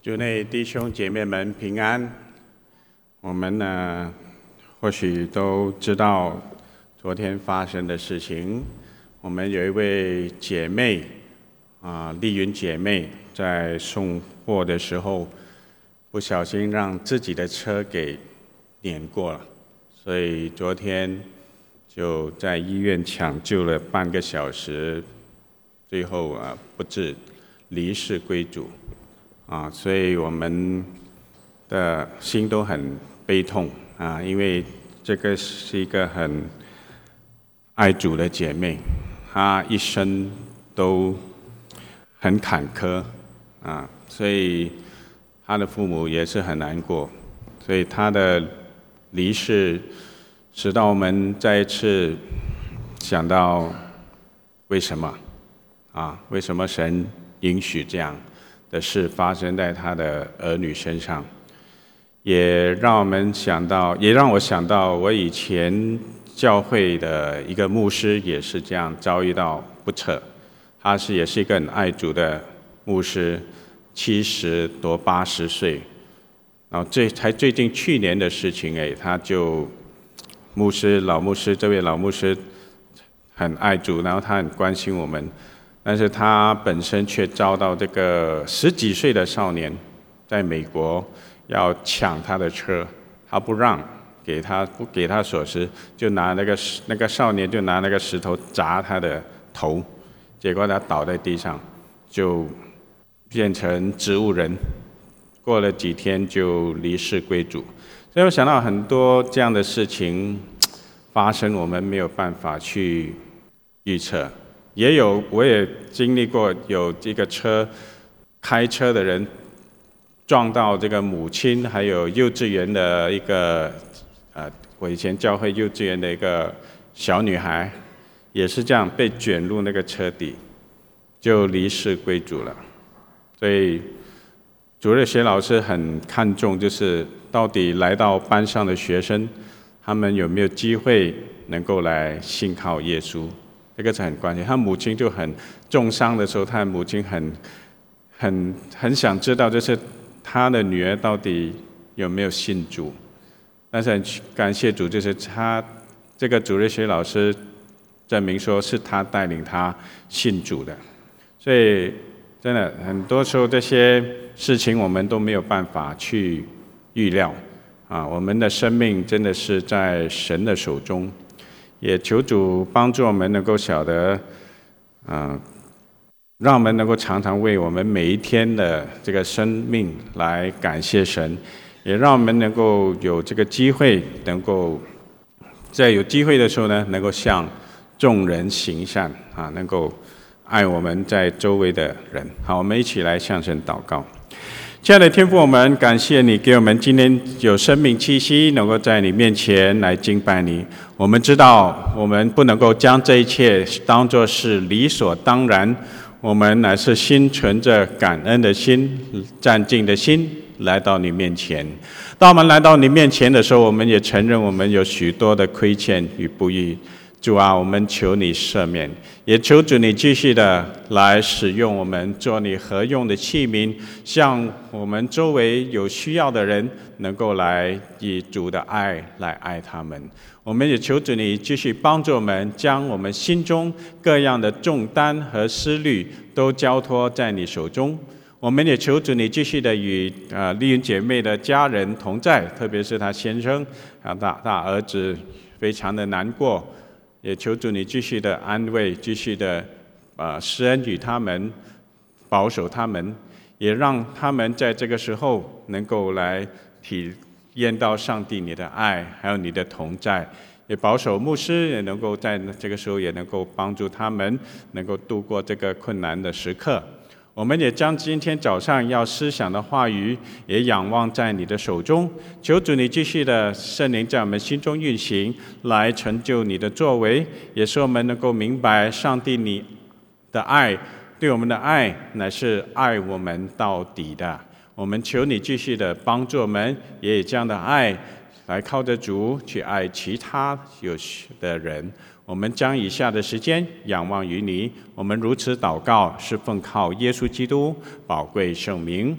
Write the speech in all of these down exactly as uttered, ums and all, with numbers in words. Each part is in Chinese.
主内弟兄姐妹们平安。我们呢，或许都知道昨天发生的事情。我们有一位姐妹啊，丽云姐妹在送货的时候，不小心让自己的车给碾过了，所以昨天就在医院抢救了半个小时，最后啊不治，离世归主。啊，所以我们的心都很悲痛啊，因为这个是一个很爱主的姐妹，她一生都很坎坷啊，所以她的父母也是很难过，所以她的离世使到我们再一次想到为什么啊？为什么神允许这样的事发生在他的儿女身上，也让我们想到，也让我想到我以前教会的一个牧师也是这样遭遇到不测。他是也是一个很爱主的牧师，七十多八十岁，然后最才最近去年的事情哎，他就牧师老牧师这位老牧师很爱主，然后他很关心我们。但是他本身却遭到这个十几岁的少年在美国要抢他的车，他不让，给他不给他锁匙，就拿那个那个少年就拿那个石头砸他的头，结果他倒在地上，就变成植物人，过了几天就离世归主。所以我想到很多这样的事情发生，我们没有办法去预测。也有，我也经历过有这个车开车的人撞到这个母亲，还有幼稚园的一个呃，我以前教会幼稚园的一个小女孩，也是这样被卷入那个车底，就离世归主了。所以主日学老师很看重，就是到底来到班上的学生，他们有没有机会能够来信靠耶稣。这个是很关键。他母亲就很重伤的时候，他的母亲很、很、很想知道，就是他的女儿到底有没有信主。但是很感谢主，就是他这个主日学老师证明说是他带领他信主的。所以真的很多时候这些事情我们都没有办法去预料啊。我们的生命真的是在神的手中。也求主帮助我们能够晓得，嗯，让我们能够常常为我们每一天的这个生命来感谢神，也让我们能够有这个机会，能够在有机会的时候呢，能够向众人行善啊，能够爱我们在周围的人。好，我们一起来向神祷告。亲爱的天父，我们感谢你给我们今天有生命气息，能够在你面前来敬拜你。我们知道我们不能够将这一切当作是理所当然，我们乃是心存着感恩的心、战兢的心来到你面前。当我们来到你面前的时候，我们也承认我们有许多的亏欠与不义。主啊，我们求你赦免，也求主你继续的来使用我们，做你合用的器皿，向我们周围有需要的人能够来以主的爱来爱他们。我们也求主你继续帮助我们，将我们心中各样的重担和思虑都交托在你手中。我们也求主你继续的与呃丽云姐妹的家人同在，特别是她先生啊大大儿子非常的难过。也求主你继续的安慰，继续的呃施恩与他们，保守他们，也让他们在这个时候能够来体验到上帝你的爱，还有你的同在。也保守牧师也能够在这个时候也能够帮助他们，能够度过这个困难的时刻。我们也将今天早上要思想的话语也仰望在你的手中，求主你继续的圣灵在我们心中运行，来成就你的作为，也使我们能够明白上帝你的爱，对我们的爱乃是爱我们到底的。我们求你继续的帮助我们，也以这样的爱来靠着主去爱其他有需的人。我们将以下的时间仰望于你，我们如此祷告，是奉靠耶稣基督宝贵圣名，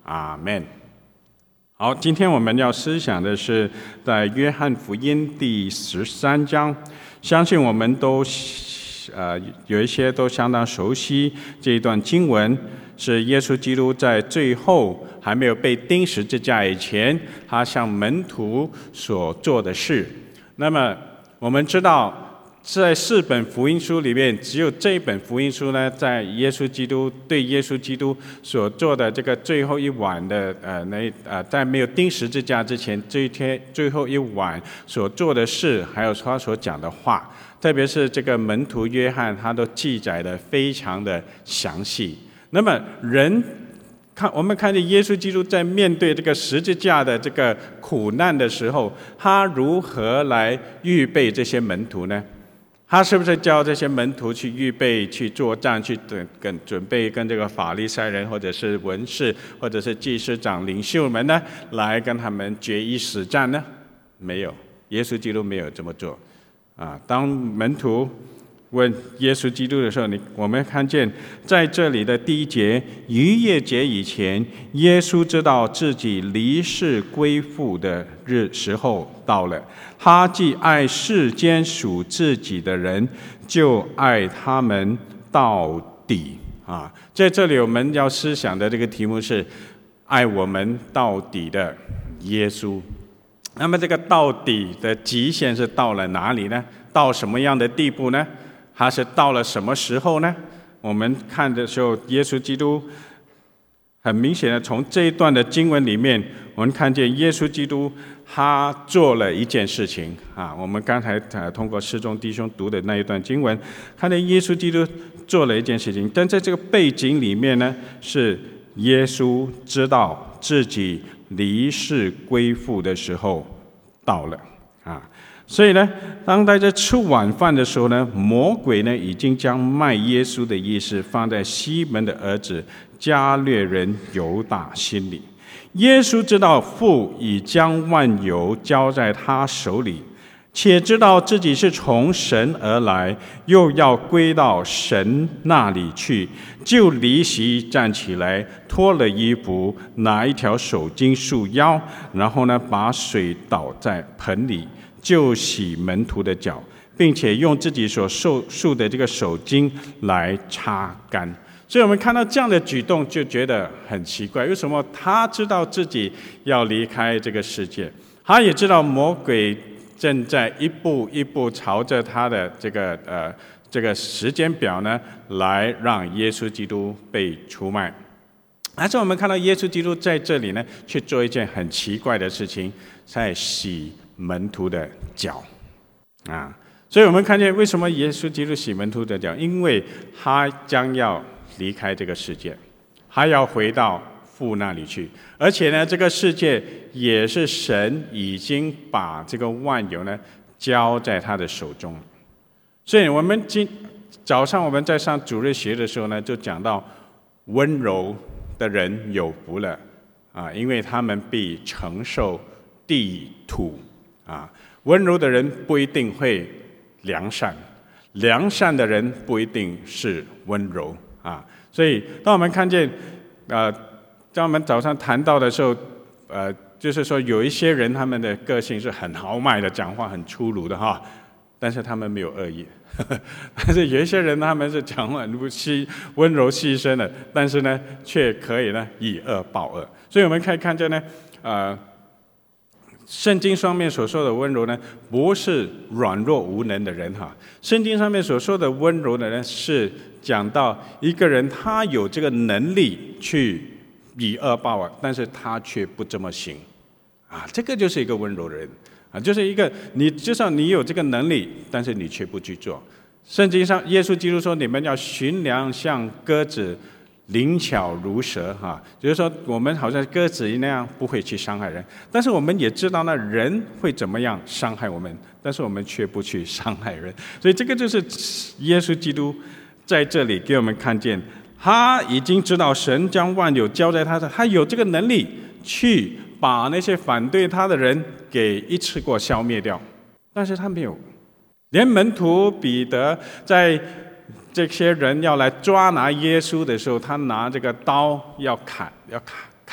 阿们。好，今天我们要思想的是在约翰福音第十三章，相信我们都呃有一些都相当熟悉这一段经文，是耶稣基督在最后还没有被钉十字架以前，他向门徒所做的事。那么我们知道，在四本福音书里面，只有这一本福音书呢，在耶稣基督对耶稣基督所做的这个最后一晚的呃那呃，在没有钉十字架之前，这一天最后一晚所做的事，还有他所讲的话，特别是这个门徒约翰，他都记载的非常的详细。那么人看，我们看见耶稣基督在面对这个十字架的这个苦难的时候，他如何来预备这些门徒呢？他是不是教这些门徒去预备去作战，去准跟准备跟这个法利赛人或者是文士或者是祭司长领袖们呢，来跟他们决一死战呢？没有，耶稣基督没有这么做。啊，当门徒问耶稣基督的时候，你我们看见在这里的第一节，逾越节以前，耶稣知道自己离世归父的日时候到了。他既爱世间属自己的人，就爱他们到底。啊，在这里我们要思想的这个题目是爱我们到底的耶稣。那么这个到底的极限是到了哪里呢？到什么样的地步呢？他是到了什么时候呢？我们看的时候，耶稣基督很明显的从这一段的经文里面，我们看见耶稣基督他做了一件事情啊。我们刚才通过诗中弟兄读的那一段经文，看见耶稣基督做了一件事情，但在这个背景里面呢，是耶稣知道自己离世归父的时候到了啊。所以呢，当大家吃晚饭的时候呢，魔鬼呢已经将卖耶稣的意思放在西门的儿子加略人犹大心里。耶稣知道父已将万有交在他手里，且知道自己是从神而来，又要归到神那里去，就离席站起来，脱了衣服，拿一条手巾束腰，然后呢，把水倒在盆里，就洗门徒的脚，并且用自己所束的这个手巾来擦干。所以我们看到这样的举动，就觉得很奇怪，为什么他知道自己要离开这个世界，他也知道魔鬼正在一步一步朝着他的这个呃这个时间表呢，来让耶稣基督被出卖。但是我们看到耶稣基督在这里呢，去做一件很奇怪的事情，在洗门徒的脚啊。所以我们看见为什么耶稣基督洗门徒的脚，因为他将要离开这个世界，他要回到父那里去，而且呢，这个世界也是神已经把这个万有呢交在他的手中。所以我们今早上我们在上主日学的时候呢，就讲到温柔的人有福了啊，因为他们必承受地土啊。温柔的人不一定会良善，良善的人不一定是温柔啊。所以当我们看见呃当我们早上谈到的时候，呃就是说有一些人他们的个性是很豪迈的，讲话很粗鲁的哈，但是他们没有恶意。但是有一些人他们是讲话很细温柔细声的，但是呢却可以呢以恶报恶。所以我们可以看见呢呃圣经上面所说的温柔呢，不是软弱无能的人哈。圣经上面所说的温柔的人，是讲到一个人他有这个能力去以恶报恶，但是他却不这么行啊，这个就是一个温柔的人啊，就是一个你就算你有这个能力，但是你却不去做。圣经上耶稣基督说，你们要驯良像鸽子，灵巧如蛇哈，就是说我们好像鸽子那样不会去伤害人，但是我们也知道呢，人会怎么样伤害我们，但是我们却不去伤害人。所以这个就是耶稣基督在这里给我们看见，他已经知道神将万有交在他的，他有这个能力去把那些反对他的人给一次过消灭掉，但是他没有。连门徒彼得在这些人要来抓拿耶稣的时候，他拿这个刀要砍，要砍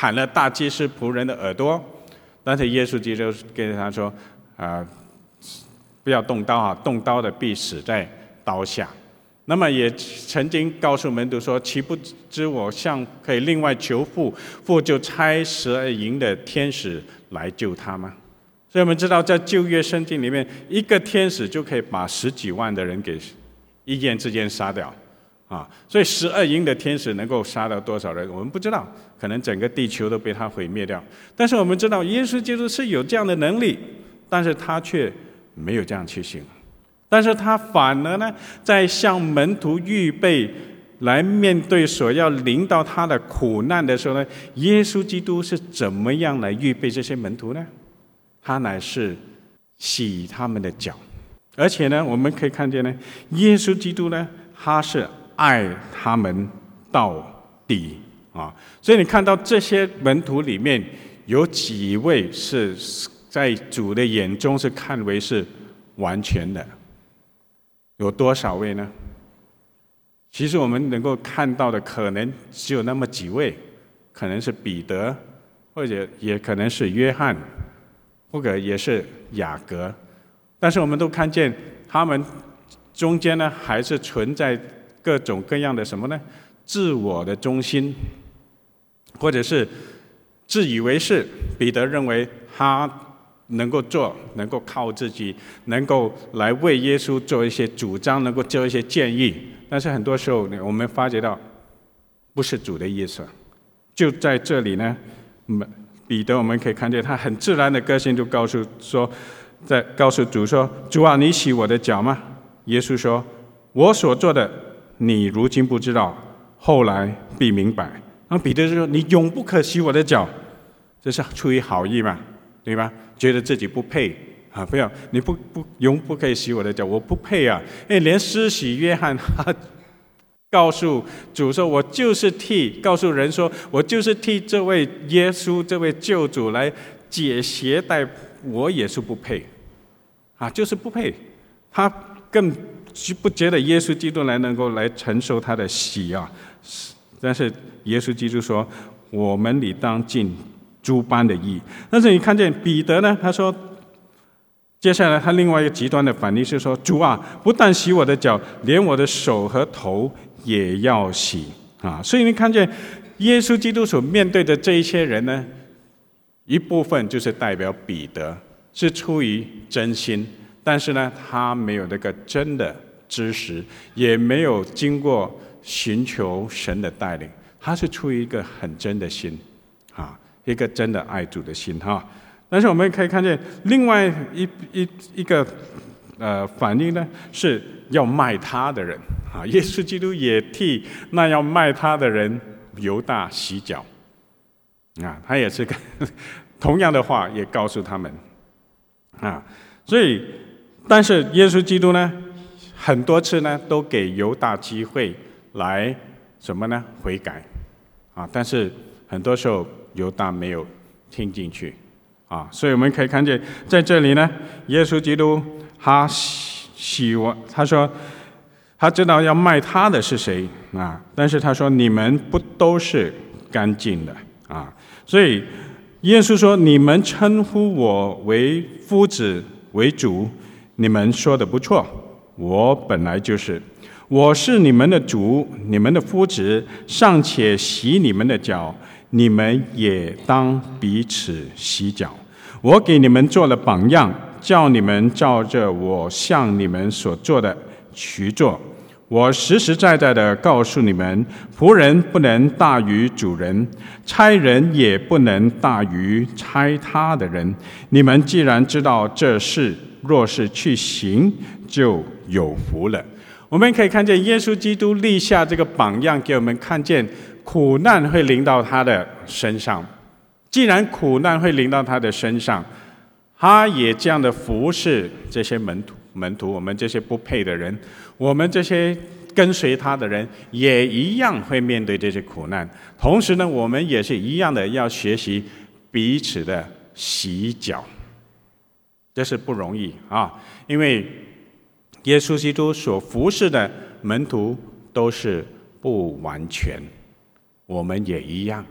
砍了大祭司仆人的耳朵，但是耶稣基督跟他说：“啊、呃，不要动刀啊，动刀的必死在刀下。”那么也曾经告诉门徒说：“岂不知我向可以另外求父，父就差十二营的天使来救他吗？”所以我们知道，在旧约圣经里面，一个天使就可以把十几万的人给一夜之间杀掉。啊，所以十二营的天使能够杀到多少人，我们不知道，可能整个地球都被他毁灭掉。但是我们知道，耶稣基督是有这样的能力，但是他却没有这样去行。但是他反而呢，在向门徒预备来面对所要临到他的苦难的时候呢，耶稣基督是怎么样来预备这些门徒呢？他乃是洗他们的脚，而且呢，我们可以看见呢，耶稣基督呢，他是爱他们到底啊！所以你看到这些门徒里面有几位是在主的眼中是看为是完全的？有多少位呢？其实我们能够看到的可能只有那么几位，可能是彼得，或者也可能是约翰，或者也是雅各。但是我们都看见他们中间呢，还是存在各种各样的什么呢？自我的中心，或者是自以为是。彼得认为他能够做，能够靠自己，能够来为耶稣做一些主张，能够做一些建议。但是很多时候，我们发觉到不是主的意思。就在这里呢，彼得我们可以看见他很自然的个性，就告诉说，在告诉主说：“主啊，你洗我的脚吗？”耶稣说：“我所做的，你如今不知道，后来必明白。”然后彼得就说：“你永不可洗我的脚。”这是出于好意嘛，对吧？觉得自己不配啊，不要你不不永不可以洗我的脚，我不配啊！哎，连施洗约翰他告诉主说：“我就是替告诉人说，我就是替这位耶稣这位救主来解鞋带，我也是不配啊，就是不配。”他更不觉得耶稣基督来能够来承受他的洗啊，但是耶稣基督说：“我们理当尽诸般的义。”但是你看见彼得呢？他说，接下来他另外一个极端的反应是说：“主啊，不但洗我的脚，连我的手和头也要洗啊！”所以你看见耶稣基督所面对的这一些人呢，一部分就是代表彼得，是出于真心。但是呢，他没有那个真的知识，也没有经过寻求神的带领，他是出于一个很真的心，啊，一个真的爱主的心哈。但是我们可以看见另外一一一个呃反应呢，是要卖他的人啊，耶稣基督也替那要卖他的人犹大洗脚啊，他也是个同样的话也告诉他们啊，所以。但是耶稣基督呢，很多次呢都给犹大机会来什么呢？悔改啊！但是很多时候犹大没有听进去啊，所以我们可以看见在这里呢，耶稣基督他洗我，他说他知道要卖他的是谁啊，但是他说你们不都是干净的啊？所以耶稣说：“你们称呼我为夫子为主。”你们说的不错，我本来就是，我是你们的主，你们的夫子，尚且洗你们的脚，你们也当彼此洗脚。我给你们做了榜样，叫你们照着我向你们所做的去做。我实实在在的告诉你们，仆人不能大于主人，差人也不能大于差他的人。你们既然知道这事，若是去行，就有福了。我们可以看见耶稣基督立下这个榜样，给我们看见苦难会临到他的身上。既然苦难会临到他的身上，他也这样的服侍这些门徒，门徒，我们这些不配的人，我们这些跟随他的人，也一样会面对这些苦难。同时呢，我们也是一样的要学习彼此的洗脚。这是不容易啊，因为耶稣基督所服侍的门徒都是不完全，我们也一样。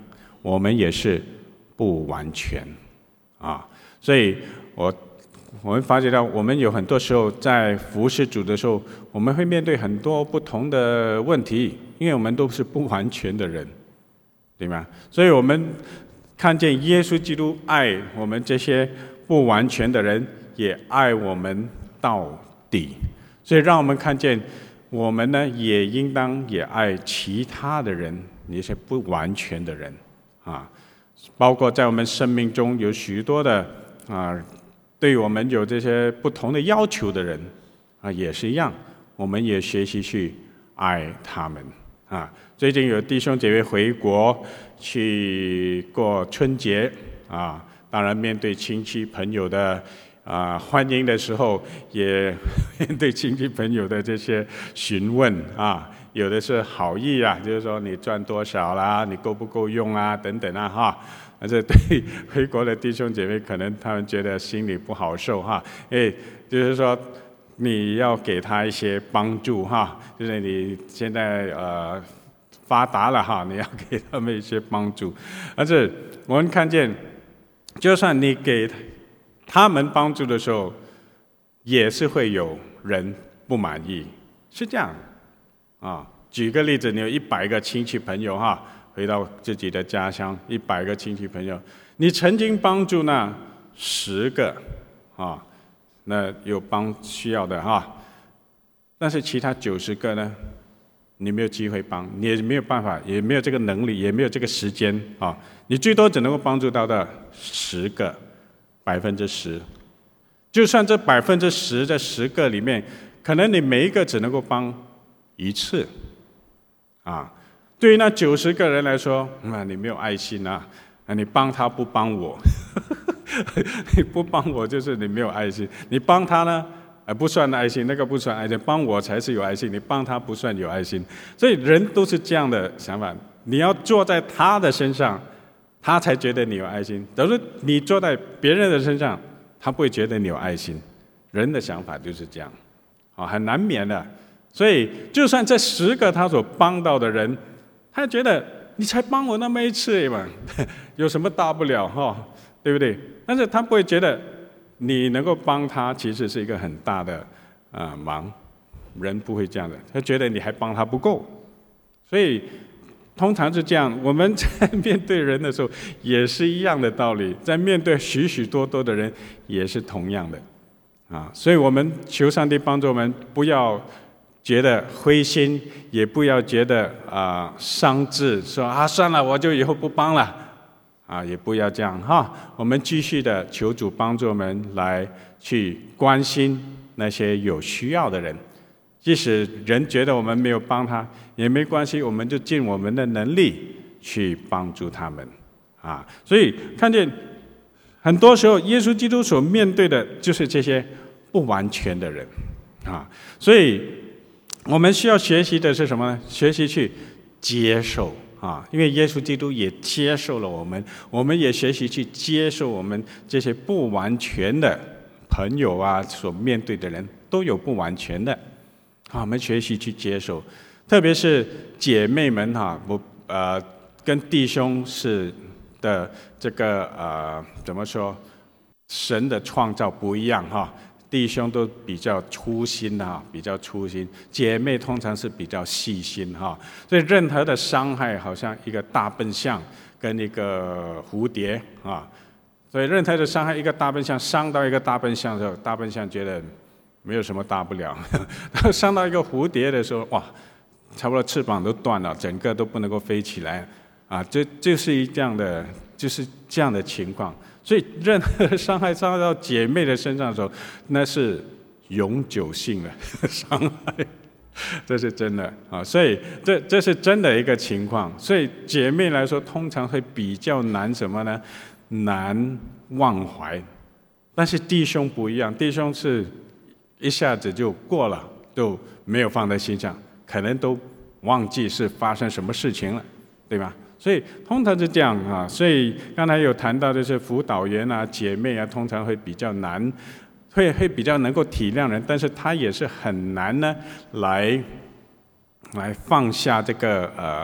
我们也是不完全啊。所以我我们发觉到，我们有很多时候在服侍主的时候，我们会面对很多不同的问题，因为我们都是不完全的人，对吗？所以我们看见耶稣基督爱我们这些不完全的人，也爱我们到底。所以让我们看见，我们呢也应当也爱其他的人，那些不完全的人啊，包括在我们生命中有许多的啊，对我们有这些不同的要求的人啊，也是一样，我们也学习去爱他们啊。最近有弟兄姐妹回国去过春节啊，当然面对亲戚朋友的啊欢迎的时候，也面对亲戚朋友的这些询问啊，有的是好意啊，就是说你赚多少啦，你够不够用啊，等等啊哈。但是对回国的弟兄姐妹，可能他们觉得心里不好受哈，哎，就是说你要给他一些帮助哈，就是你现在呃发达了哈，你要给他们一些帮助。但是我们看见，就算你给他们帮助的时候，也是会有人不满意，是这样啊。举个例子，你有一百个亲戚朋友哈。回到自己的家乡，一百个亲戚朋友，你曾经帮助那十个啊，那有帮需要的哈，但是其他九十个呢，你没有机会帮，你也没有办法，也没有这个能力，也没有这个时间啊，你最多只能够帮助到的十个，百分之十。就算这百分之十的十个里面，可能你每一个只能够帮一次，啊。对于那九十个人来说，啊，你没有爱心啊！啊，你帮他不帮我，你不帮我就是你没有爱心。你帮他呢，啊，不算爱心，那个不算爱心，帮我才是有爱心。你帮他不算有爱心，所以人都是这样的想法。你要坐在他的身上，他才觉得你有爱心。假如你坐在别人的身上，他不会觉得你有爱心。人的想法就是这样，啊，很难免的。所以，就算这十个他所帮到的人，他觉得你才帮我那么一次嘛，有什么大不了哈，对不对？但是他不会觉得你能够帮他，其实是一个很大的啊、呃、忙。人不会这样的，他觉得你还帮他不够。所以通常是这样，我们在面对人的时候也是一样的道理，在面对许许多多的人也是同样的啊。所以我们求上帝帮助我们，不要觉得灰心，也不要觉得啊、呃、伤志，说啊算了，我就以后不帮了，啊也不要这样哈。我们继续的求主帮助我们来去关心那些有需要的人，即使人觉得我们没有帮他也没关系，我们就尽我们的能力去帮助他们啊。所以看见很多时候耶稣基督所面对的就是这些不完全的人啊，所以我们需要学习的是什么呢？学习去接受啊，因为耶稣基督也接受了我们，我们也学习去接受我们这些不完全的朋友啊，所面对的人都有不完全的啊，我们学习去接受，特别是姐妹们哈，我呃跟弟兄是的这个呃怎么说，神的创造不一样哈。弟兄都比较粗心哈，比较粗心；姐妹通常是比较细心哈。所以任何的伤害，好像一个大笨象跟一个蝴蝶啊。所以任何的伤害，一个大笨象伤到一个大笨象的时候，大笨象觉得没有什么大不了；伤到一个蝴蝶的时候，哇，差不多翅膀都断了，整个都不能够飞起来啊！这就是这样的，就是这样的情况。所以，任何伤害伤害到姐妹的身上的时候，那是永久性的伤害，这是真的啊！所以，这这是真的一个情况。所以，姐妹来说，通常会比较难什么呢？难忘怀。但是弟兄不一样，弟兄是一下子就过了，就没有放在心上，可能都忘记是发生什么事情了，对吧？所以通常是这样啊，所以刚才有谈到的是辅导员啊、姐妹啊，通常会比较难，会会比较能够体谅人，但是他也是很难呢，来来放下这个呃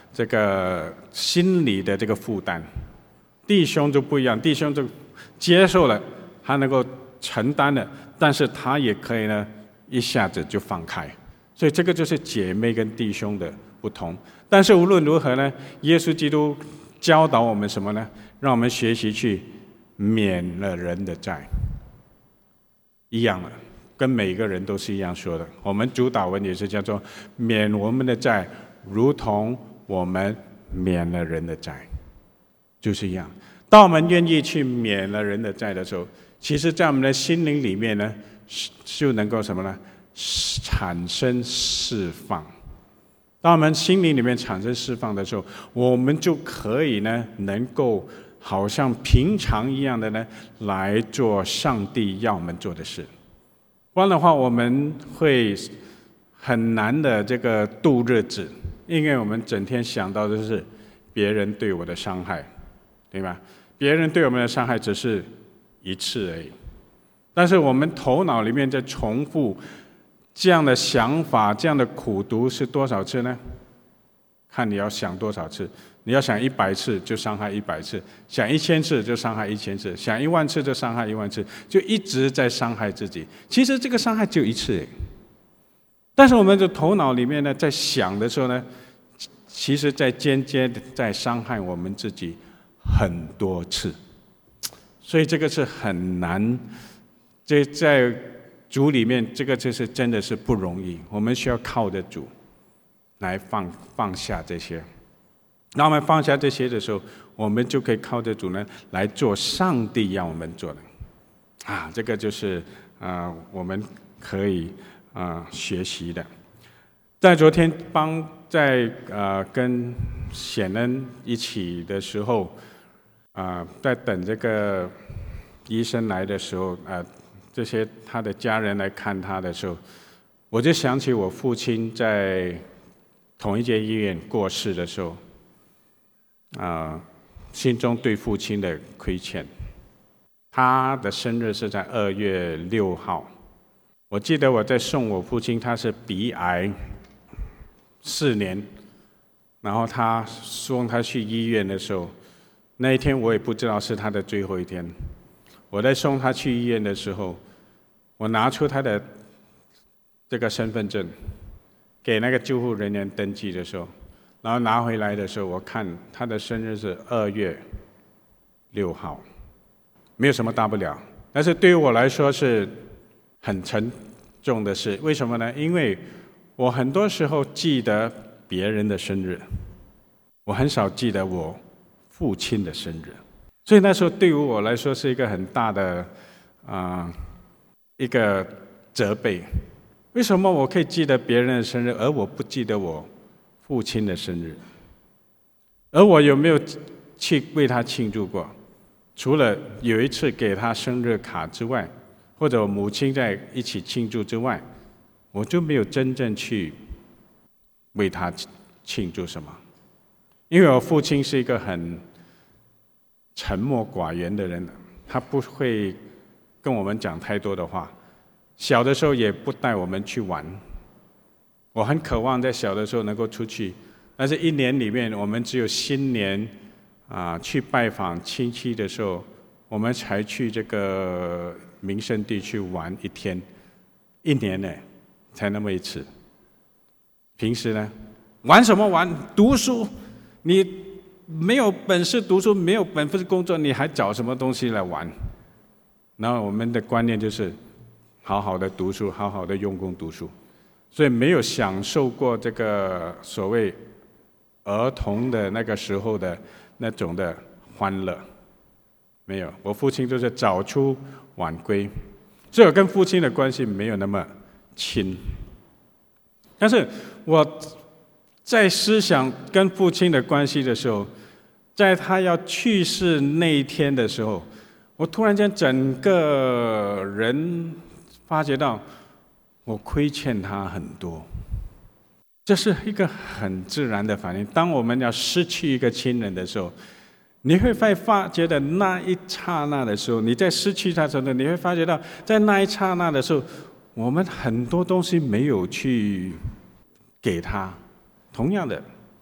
这个心理的这个负担。弟兄就不一样，弟兄就接受了，他能够承担了，但是他也可以呢一下子就放开。所以这个就是姐妹跟弟兄的不同。但是无论如何呢，耶稣基督教导我们什么呢？让我们学习去免了人的债，一样了，跟每个人都是一样说的。我们主祷文也是叫做免我们的债，如同我们免了人的债，就是一样。当我们愿意去免了人的债的时候，其实在我们的心灵里面呢，就能够什么呢？产生释放。当我们心灵里面产生释放的时候，我们就可以呢，能够好像平常一样的呢，来做上帝要我们做的事。不然的话，我们会很难的这个度日子，因为我们整天想到的是别人对我的伤害，对吧？别人对我们的伤害只是一次而已，但是我们头脑里面在重复这样的想法，这样的苦毒是多少次呢？看你要想多少次。你要想一百次就伤害一百次，想一千次就伤害一千次，想一万次就伤害一万次，就一直在伤害自己。其实这个伤害只有一次，但是我们的头脑里面呢，在想的时候呢，其实在间接的在伤害我们自己很多次。所以这个是很难，这在主里面，这个就是真的是不容易。我们需要靠着主来放放下这些。当我们放下这些的时候，我们就可以靠着主呢来做上帝让我们做的。啊，这个就是啊、呃，我们可以啊、呃、学习的。在昨天帮在呃跟显恩一起的时候，啊、呃，在等这个医生来的时候，啊、呃，这些他的家人来看他的时候，我就想起我父亲在同一间医院过世的时候。啊、呃，心中对父亲的亏欠。他的生日是在二月六号，我记得我在送我父亲，他是鼻癌四年，然后他送他去医院的时候，那一天我也不知道是他的最后一天。我在送他去医院的时候，我拿出他的这个身份证，给那个救护人员登记的时候。然后拿回来的时候，我看他的生日是二月六号，没有什么大不了。但是对于我来说是很沉重的事，为什么呢？因为我很多时候记得别人的生日，我很少记得我父亲的生日，所以那时候对于我来说是一个很大的啊、呃、一个责备。为什么我可以记得别人的生日，而我不记得我父亲的生日？而我有没有去为他庆祝过？除了有一次给他生日卡之外，或者我母亲在一起庆祝之外，我就没有真正去为他庆祝什么。因为我父亲是一个很沉默寡言的人，他不会跟我们讲太多的话，小的时候也不带我们去玩。我很渴望在小的时候能够出去，但是一年里面我们只有新年啊、呃、去拜访亲戚的时候，我们才去这个名胜地去玩一天，一年呢才那么一次。平时呢玩什么玩？读书，你没有本事读书，没有本事工作，你还找什么东西来玩？然后我们的观念就是好好的读书，好好的用功读书。所以没有享受过这个所谓儿童的那个时候的那种的欢乐，没有。我父亲就是早出晚归，所以我跟父亲的关系没有那么亲。但是我在思想跟父亲的关系的时候，在他要去世那一天的时候，我突然间整个人发觉到我亏欠他很多。这是一个很自然的反应。当我们要失去一个亲人的时候，你会发觉的那一刹那的时候，你在失去他的时候，你会发觉到在那一刹那的时候，我们很多东西没有去给他。同样的，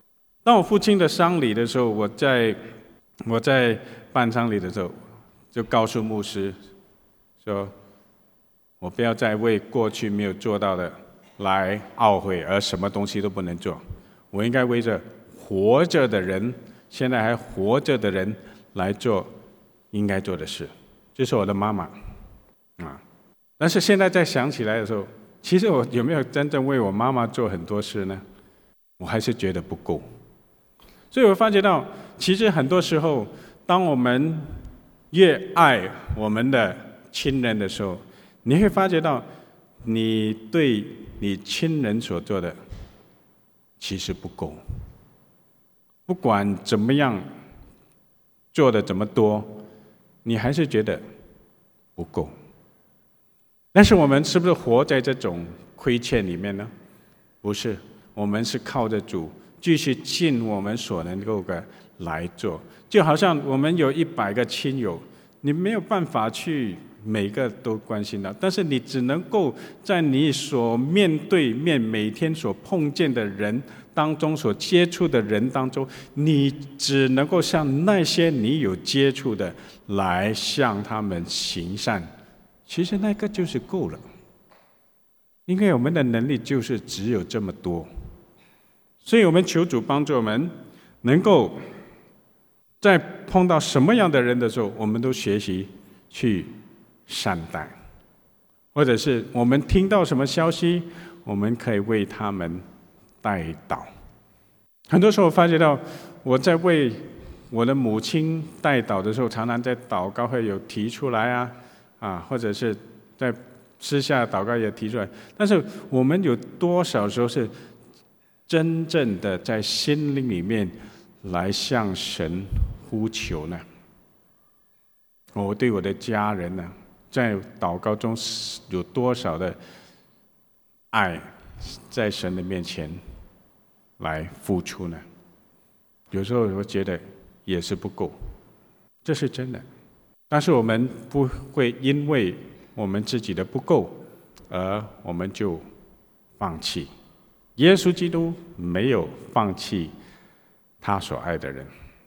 当我父亲的丧礼的时候，我在我在办丧礼的时候，就告诉牧师说，我不要再为过去没有做到的来懊悔，而什么东西都不能做。我应该为着活着的人，现在还活着的人来做应该做的事。这是我的妈妈啊。但是现在再想起来的时候，其实我有没有真正为我妈妈做很多事呢？我还是觉得不够。所以我发觉到，其实很多时候，当我们越爱我们的亲人的时候，你会发觉到，你对你亲人所做的其实不够。不管怎么样做的怎么多，你还是觉得不够。但是我们是不是活在这种亏欠里面呢？不是，我们是靠着主继续尽我们所能够的来做。就好像我们有一百个亲友，你没有办法去每个都关心到，但是你只能够在你所面对面每天所碰见的人当中，所接触的人当中，你只能够向那些你有接触的来向他们行善。其实那个就是够了，因为我们的能力就是只有这么多。所以我们求主帮助我们，能够在碰到什么样的人的时候，我们都学习去善待，或者是我们听到什么消息，我们可以为他们代祷。很多时候我发觉到，我在为我的母亲代祷的时候，常常在祷告会有提出来啊，啊，或者是在私下祷告也提出来。但是我们有多少时候是真正的在心灵里面来向神呼求呢？我对我的家人呢，在祷告中有多少的爱在神的面前来付出呢？有时候我觉得也是不够，这是真的。但是我们不会因为我们自己的不够而我们就放弃。耶稣基督没有放弃他所爱的人，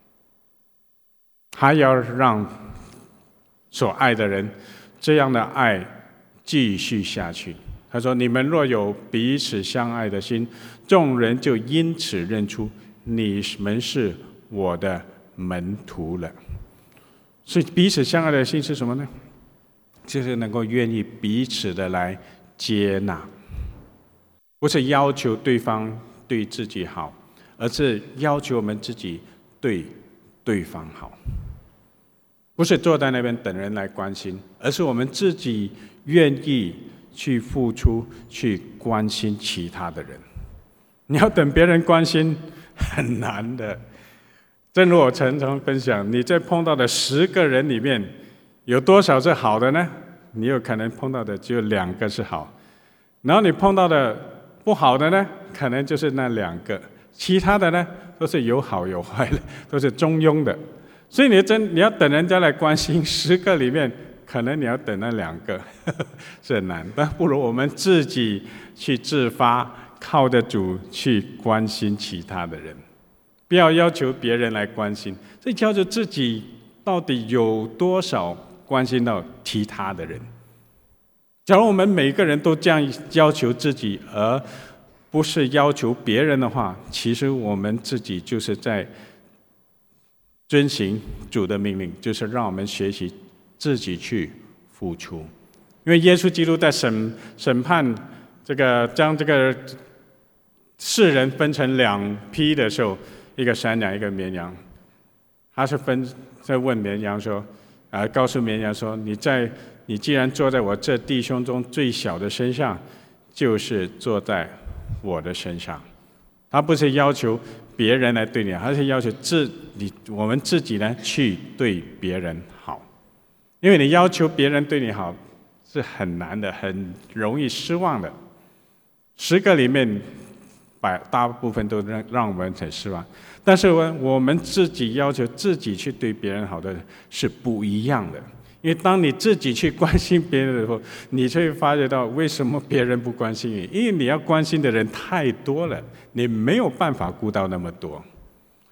他要让所爱的人这样的爱继续下去。他说，你们若有彼此相爱的心，众人就因此认出你们是我的门徒了。所以彼此相爱的心是什么呢？就是能够愿意彼此的来接纳，不是要求对方对自己好，而是要求我们自己对对方好。不是坐在那边等人来关心，而是我们自己愿意去付出，去关心其他的人。你要等别人关心很难的。正如我常常分享，你在碰到的十个人里面，有多少是好的呢？你有可能碰到的只有两个是好，然后你碰到的不好的呢，可能就是那两个，其他的呢都是有好有坏的，都是中庸的。所以你真你要等人家来关心，十个里面可能你要等那两个，呵呵是很难。但不如我们自己去自发，靠着主去关心其他的人，不要要求别人来关心。所以叫做自己到底有多少关心到其他的人。假如我们每个人都这样要求自己，而不是要求别人的话，其实我们自己就是在遵行主的命令，就是让我们学习自己去付出。因为耶稣基督在审审判这个将这个世人分成两批的时候，一个山羊，一个绵羊，他是分在问绵羊说，啊，告诉绵羊说，你在你既然坐在我这弟兄中最小的身上，就是坐在我的身上。他不是要求别人来对你，他是要求自你我们自己呢去对别人好。因为你要求别人对你好是很难的，很容易失望的。十个里面百大部分都让让我们很失望。但是我们自己要求自己去对别人好的是不一样的。因为当你自己去关心别人的时候，你就会发觉到为什么别人不关心你，因为你要关心的人太多了，你没有办法顾到那么多。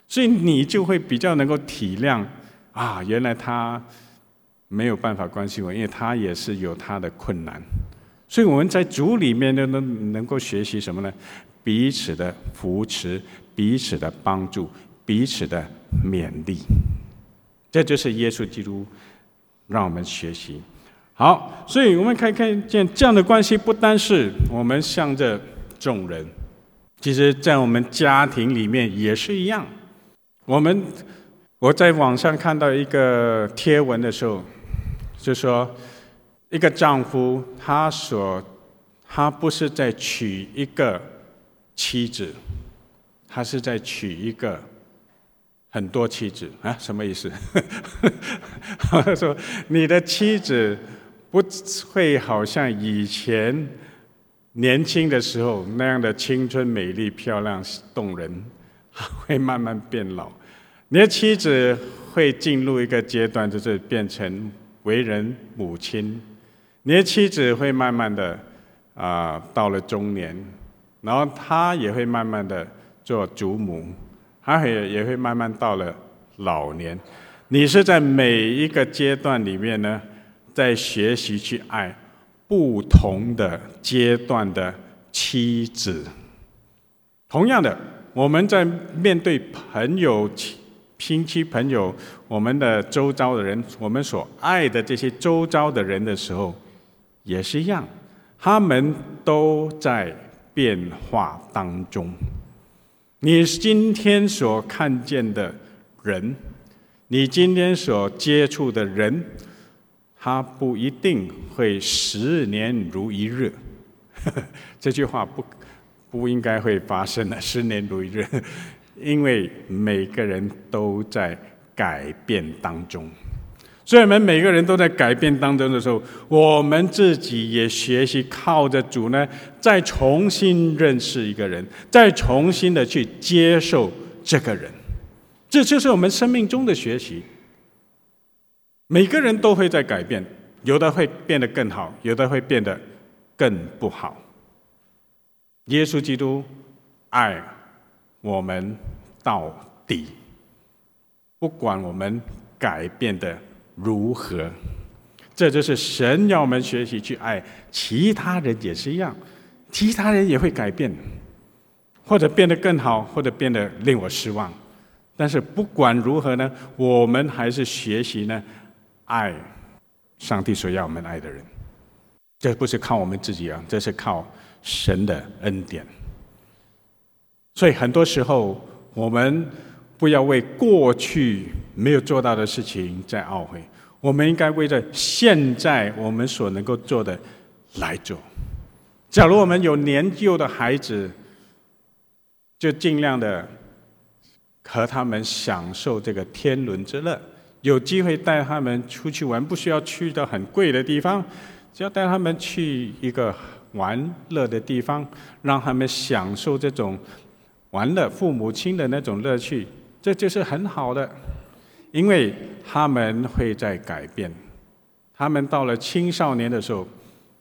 所以你就会比较能够体谅啊，原来他没有办法关心我，因为他也是有他的困难。所以我们在主里面呢，能能够学习什么呢？彼此的扶持，彼此的帮助，彼此的勉励。这就是耶稣基督让我们学习。好，所以我们可以看见这样的关系，不单是我们向着众人，其实在我们家庭里面也是一样。我们我在网上看到一个贴文的时候，就说一个丈夫他所他不是在娶一个妻子，他是在娶一个很多妻子啊？什么意思？他说你的妻子不会好像以前年轻的时候那样的青春、美丽、漂亮、动人，会慢慢变老。你的妻子会进入一个阶段，就是变成为人母亲。你的妻子会慢慢的啊、呃、到了中年，然后她也会慢慢的做祖母，她也也会慢慢到了老年。你是在每一个阶段里面呢，在学习去爱不同的阶段的妻子。同样的，我们在面对朋友、亲戚、朋友，我们的周遭的人，我们所爱的这些周遭的人的时候，也是一样，他们都在变化当中。你今天所看见的人，你今天所接触的人，他不一定会十年如一日。这句话不不应该会发生的，十年如一日，因为每个人都在改变当中。所以我们每个人都在改变当中的时候，我们自己也学习靠着主呢，再重新认识一个人，再重新的去接受这个人。这就是我们生命中的学习。每个人都会在改变，有的会变得更好，有的会变得更不好。耶稣基督爱我们到底，不管我们改变的如何，这就是神要我们学习去爱其他人，也是一样，其他人也会改变，或者变得更好，或者变得令我失望。但是不管如何呢，我们还是学习呢，爱上帝所要我们爱的人。这不是靠我们自己啊，这是靠神的恩典。所以很多时候，我们不要为过去没有做到的事情在懊悔，我们应该为着现在我们所能够做的来做。假如我们有年幼的孩子，就尽量的和他们享受这个天伦之乐，有机会带他们出去玩，不需要去到很贵的地方，只要带他们去一个玩乐的地方，让他们享受这种玩乐父母亲的那种乐趣，这就是很好的。因为他们会在改变，他们到了青少年的时候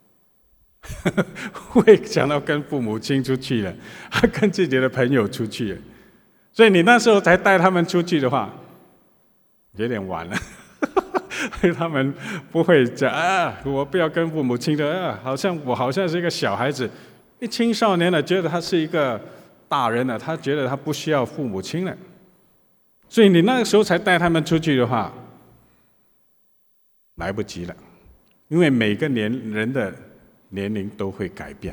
会想到跟父母亲出去了，跟自己的朋友出去了，所以你那时候才带他们出去的话，有点晚了。他们不会讲啊，我不要跟父母亲的啊，好像我好像是一个小孩子。一青少年了，觉得他是一个大人了，他觉得他不需要父母亲了。所以你那个时候才带他们出去的话，来不及了，因为每个年人的年龄都会改变，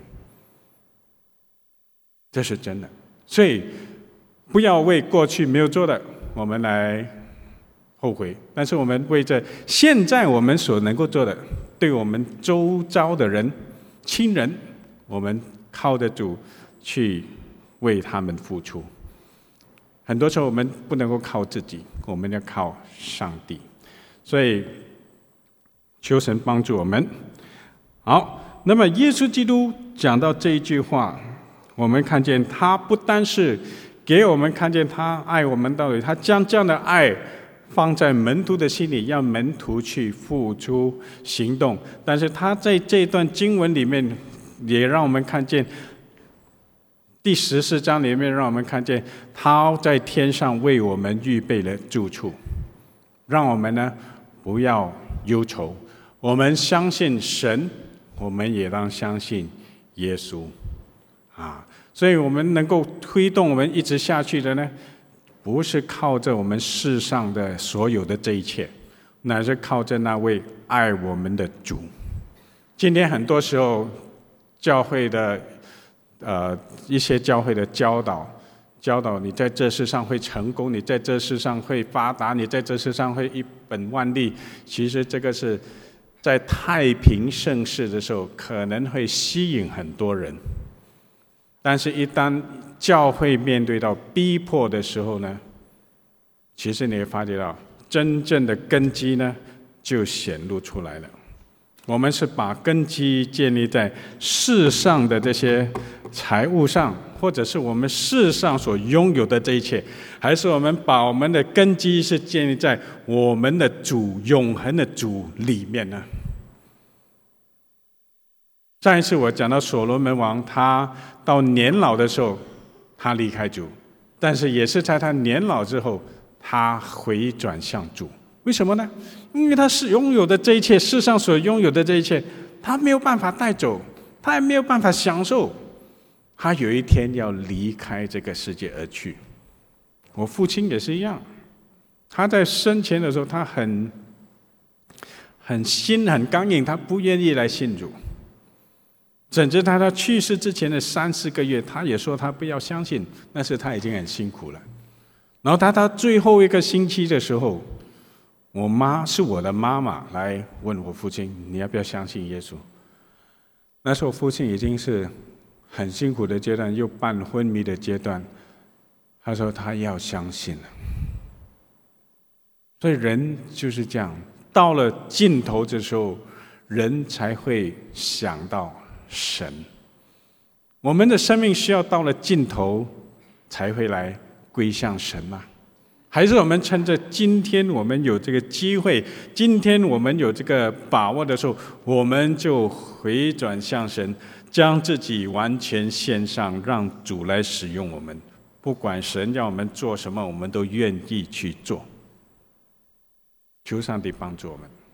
这是真的。所以不要为过去没有做的我们来后悔，但是我们为着现在我们所能够做的，对我们周遭的人、亲人，我们靠着主去为他们付出。很多时候我们不能够靠自己，我们要靠上帝。所以求神帮助我们。好，那么耶稣基督讲到这一句话，我们看见他不单是给我们看见他爱我们到底，他将这样的爱放在门徒的心里，让门徒去付出行动。但是他在这段经文里面也让我们看见第十四章里面让我们看见他在天上为我们预备了住处，让我们呢不要忧愁。我们相信神，我们也当相信耶稣啊！所以我们能够推动我们一直下去的呢，不是靠着我们世上的所有的这一切，乃是靠着那位爱我们的主。今天很多时候教会的呃一些教会的教导教导你在这世上会成功，你在这世上会发达，你在这世上会一本万利，其实这个是在太平盛世的时候可能会吸引很多人，但是一旦教会面对到逼迫的时候呢，其实你会发觉到真正的根基呢就显露出来了。我们是把根基建立在世上的这些财物上，或者是我们世上所拥有的这一切，还是我们把我们的根基是建立在我们的主永恒的主里面呢？上一次我讲到所罗门王，他到年老的时候他离开主，但是也是在他年老之后他回转向主。为什么呢？因为他是拥有的这一切，世上所拥有的这一切，他没有办法带走，他也没有办法享受，他有一天要离开这个世界而去。我父亲也是一样，他在生前的时候，他很很心很刚硬，他不愿意来信主，甚至他他去世之前的三四个月，他也说他不要相信，但是他已经很辛苦了。然后他到最后一个星期的时候，我妈是我的妈妈来问我父亲，你要不要相信耶稣？那时候父亲已经是很辛苦的阶段，又半昏迷的阶段，他说他要相信了。所以人就是这样，到了尽头的时候，人才会想到神。我们的生命需要到了尽头才会来归向神吗？还是我们趁着今天我们有这个机会，今天我们有这个把握的时候，我们就回转向神，将自己完全献上，让主来使用我们。不管神要我们做什么，我们都愿意去做。求上帝帮助我们。